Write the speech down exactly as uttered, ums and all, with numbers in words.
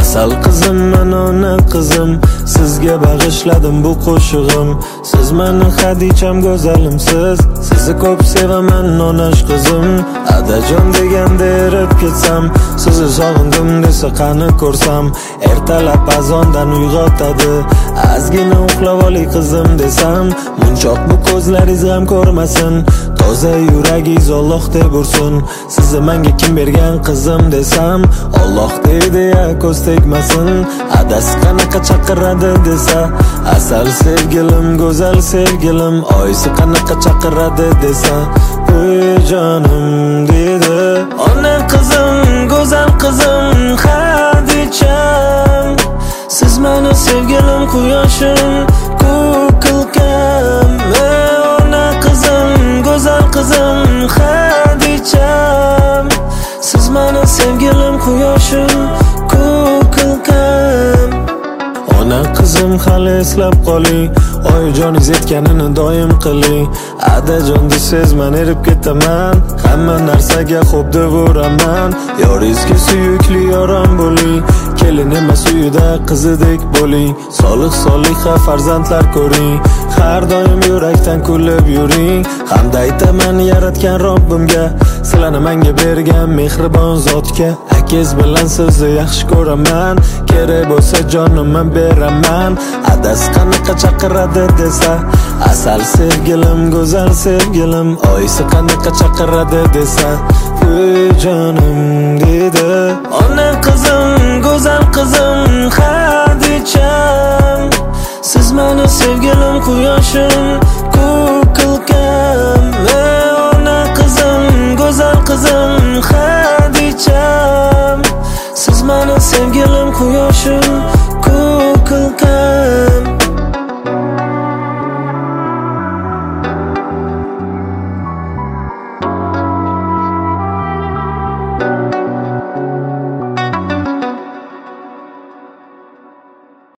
Asal qizim, men ona qizim, sizga bag'ishladim bu qo'shig'im. Siz meni Xadicham go'zalimsiz, sizni ko'p sevaman onash qizim. Adajon deganda erib ketsam, sizni sog'indim desa qani ko'rsam. Ertalab azondan uyg'otadi, ozgina uxlab oling qizim desam. Munchoq bu ko'zlaringiz ham ko'rmasin, toza yuragingiz Alloh deb ursin. Sizni menga kim bergan qizim desam, Alloh deydi ya ko'z tegmasin. Adasi qanaqa chaqiradi desa, asal sevgilim, go'zal sevgilim. Oysi qanaqa chaqiradi desa, voy jonim dedi. Ona qizim, go'zal qizim Xadicham, siz meni sevgilim, quyoshim, ko'kilkam. Ona qizim, go'zal qizim Xadicham, siz meni sevgilim, quyoshim, ko'kilkam. Ona qizim hali eslab qoling, oyijoningiz aytganini doim qiling. Adajon desiz men erib ketaman, hamma narsaga xo'p deb uraman. Yoringizga suyukli yoram bo'ling, kelin emas uyida qizidek bo'ling. Solih soliha farzandlar ko'ring, har doim yurakdan kulib yuring. Hamda aytaman yaratgan Robbimga, sizlarni menga bergan mehribon zotga. Akangiz bilan sizni yaxshi ko'raman, kerak bo'lsa jonimni beraman. Adasi qanaqa chaqiradi desa, asal sevgilim, go'zal sevgilim. Oysi qanaqa chaqiradi desa, voy jonim dedi. Ona qizim, go'zal qizim Xadicham, siz meni sevgilim, quyoshim, ko'kilkam. Ona qizim, go'zal qizim Xadicham, siz meni sevgilim, quyoshim,